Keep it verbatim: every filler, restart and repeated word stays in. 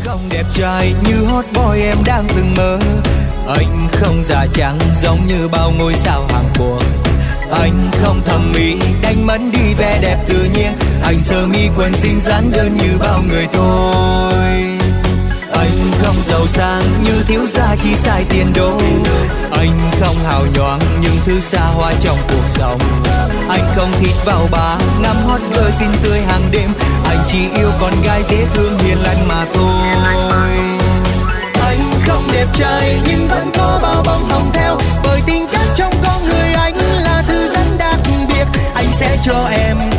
không đẹp trai như hot boy em đang từng mơ. Anh không già trắng giống như bao ngôi sao Hàn Quốc. Anh không thẩm mỹ đánh mất đi vẻ đẹp tự nhiên. Anh sơ mi quần jean dáng đơn như bao người thôi. Anh không giàu sang như thiếu gia khi xài tiền đô. Anh không hào nhoáng những thứ xa hoa trong cuộc sống. Anh không thịt vào bà ngắm hot girl xinh tươi hàng đêm. Anh chỉ yêu con gái dễ thương hiền lành mà thôi. Anh không đẹp trai nhưng vẫn có bao bông hồng theo. Bởi tính cách trong con người anh là thứ rất đặc biệt. Anh sẽ cho em